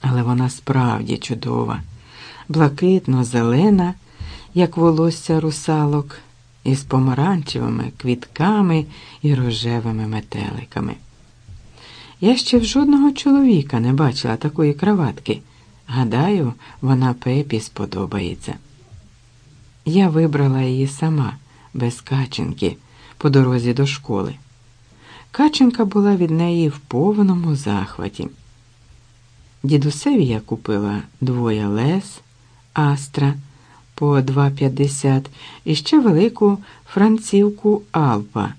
Але вона справді чудова, блакитно-зелена, як волосся русалок, із помаранчевими квітками і рожевими метеликами. Я ще в жодного чоловіка не бачила такої краватки. Гадаю, вона Пепі сподобається. Я вибрала її сама, без Каченки, по дорозі до школи. Каченка була від неї в повному захваті. Дідусеві я купила 2 лес, Астра, по 2,50 і ще велику францівку Алпа.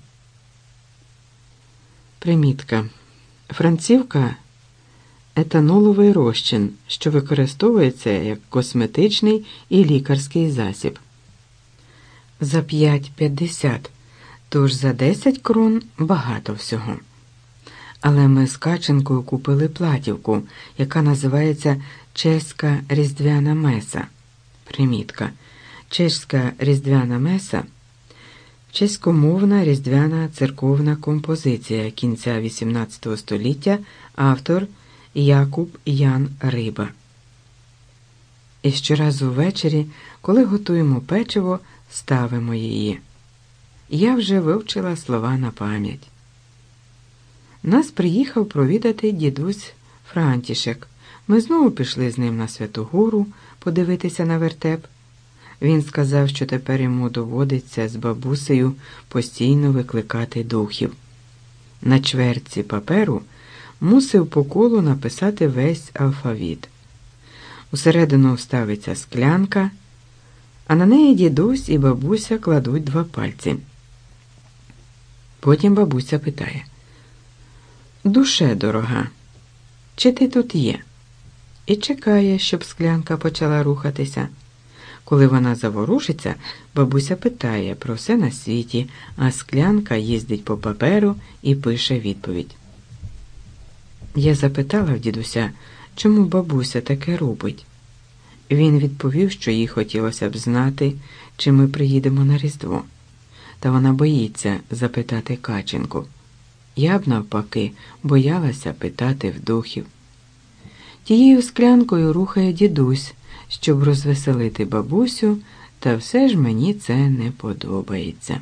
Примітка. Францівка – етаноловий розчин, що використовується як косметичний і лікарський засіб. За 5,50, тож за 10 крон багато всього. Але ми з Каченкою купили платівку, яка називається «Чеська різдвяна меса». Примітка. Чеська різдвяна меса – чеськомовна різдвяна церковна композиція кінця XVIII століття, автор Якуб Ян Риба. І щоразу ввечері, коли готуємо печиво, ставимо її. Я вже вивчила слова на пам'ять. Нас приїхав провідати дідусь Франтішек. Ми знову пішли з ним на Святу Гору подивитися на вертеп. Він сказав, що тепер йому доводиться з бабусею постійно викликати духів. На чвертці паперу мусив по колу написати весь алфавіт. Усередину вставиться склянка, а на неї дідусь і бабуся кладуть 2 пальці. Потім бабуся питає: «Душе дорога, чи ти тут є?» І чекає, щоб склянка почала рухатися. Коли вона заворушиться, бабуся питає про все на світі, а склянка їздить по паперу і пише відповідь. Я запитала в дідуся, чому бабуся таке робить. Він відповів, що їй хотілося б знати, чи ми приїдемо на Різдво. Та вона боїться запитати Каченку. Я б, навпаки, боялася питати в духів. Тією склянкою рухає дідусь, щоб розвеселити бабусю, та все ж мені це не подобається.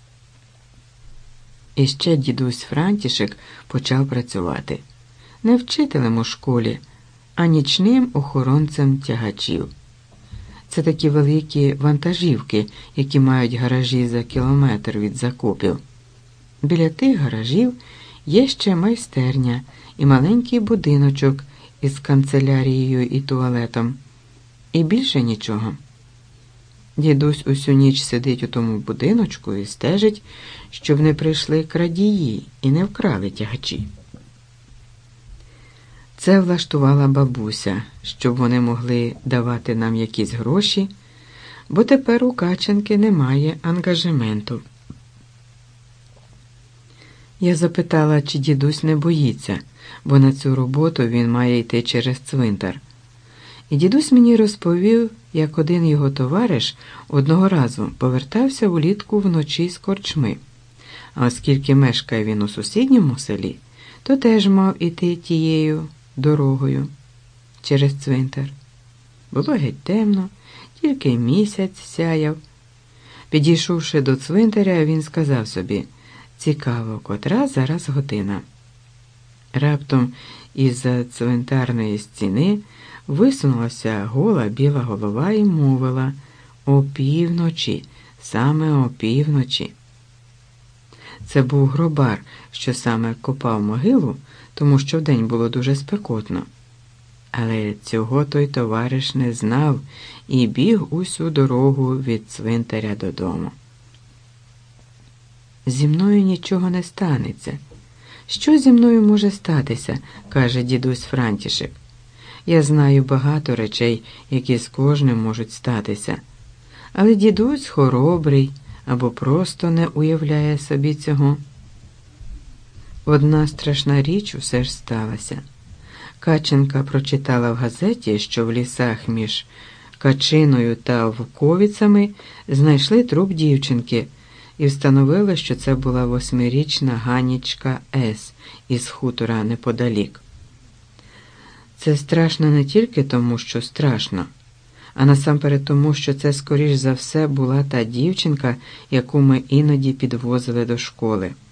І ще дідусь Франтішек почав працювати. Не вчителем у школі, а нічним охоронцем тягачів. Це такі великі вантажівки, які мають гаражі за кілометр від закопів. Біля тих гаражів є ще майстерня і маленький будиночок із канцелярією і туалетом. І більше нічого. Дідусь усю ніч сидить у тому будиночку і стежить, щоб не прийшли крадії і не вкрали тягачі. Це влаштувала бабуся, щоб вони могли давати нам якісь гроші, бо тепер у Каченки немає ангажементу. Я запитала, чи дідусь не боїться, бо на цю роботу він має йти через цвинтар. І дідусь мені розповів, як один його товариш одного разу повертався улітку вночі з корчми. А оскільки мешкає він у сусідньому селі, то теж мав іти тією дорогою через цвинтар. Було геть темно, тільки місяць сяяв. Підійшовши до цвинтаря, він сказав собі: «Цікаво, котра зараз година». Раптом із-за цвинтарної стіни висунулася гола біла голова і мовила: «Опівночі, саме опівночі». Це був гробар, що саме копав могилу, тому що вдень було дуже спекотно. Але цього той товариш не знав і біг усю дорогу від цвинтаря додому. «Зі мною нічого не станеться». «Що зі мною може статися?» – каже дідусь Франтішек. «Я знаю багато речей, які з кожним можуть статися. Але дідусь хоробрий або просто не уявляє собі цього». Одна страшна річ усе ж сталася. Каченка прочитала в газеті, що в лісах між Качиною та Вовковицями знайшли труп дівчинки і встановили, що це була 8-річна Ганічка С. із хутора неподалік. Це страшно не тільки тому, що страшно, а насамперед тому, що це, скоріш за все, була та дівчинка, яку ми іноді підвозили до школи.